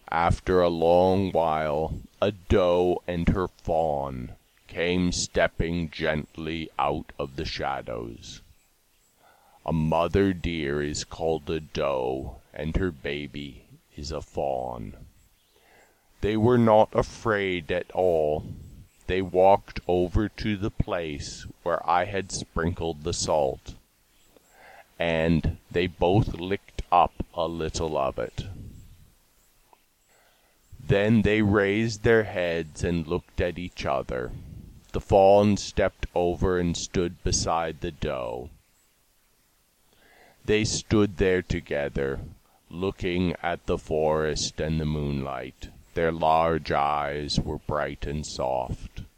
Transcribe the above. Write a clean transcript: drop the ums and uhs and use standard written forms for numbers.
After a long while, a doe and her fawn came stepping gently out of the shadows. A mother deer is called a doe, and her baby is a fawn. They were not afraid at all. They walked over to the place where I had sprinkled the salt, and they both licked up a little of it. Then they raised their heads and looked at each other. The fawn stepped over and stood beside the doe. They stood there together, looking at the forest and the moonlight. Their large eyes were bright and soft.